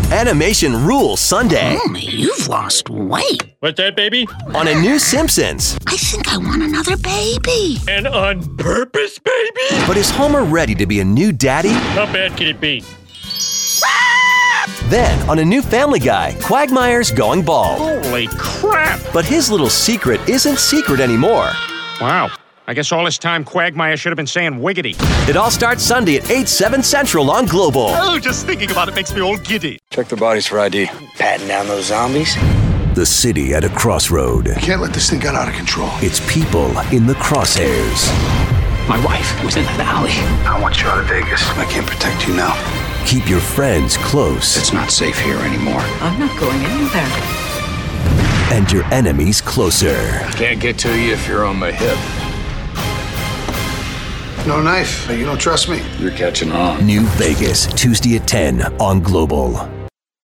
Animation rules Sunday. Homie, you've lost weight. What's that, baby? On a new Simpsons. I think I want another baby. And on purpose, baby? But is Homer ready to be a new daddy? How bad can it be? Then, on a new Family Guy, Quagmire's going bald. Holy crap! But his little secret isn't secret anymore. Wow. I guess all this time Quagmire should have been saying wiggity. It all starts Sunday at 8, 7 Central on Global. Oh, just thinking about it makes me all giddy. Check their bodies for ID. Patting down those zombies? The city at a crossroad. You can't let this thing get out of control. Its people in the crosshairs. My wife was in that alley. I want you out of Vegas. I can't protect you now. Keep your friends close. It's not safe here anymore. I'm not going anywhere. And your enemies closer. Can't get to you if you're on my hip. No knife. You don't trust me? You're catching on. New Vegas, Tuesday at 10 on Global.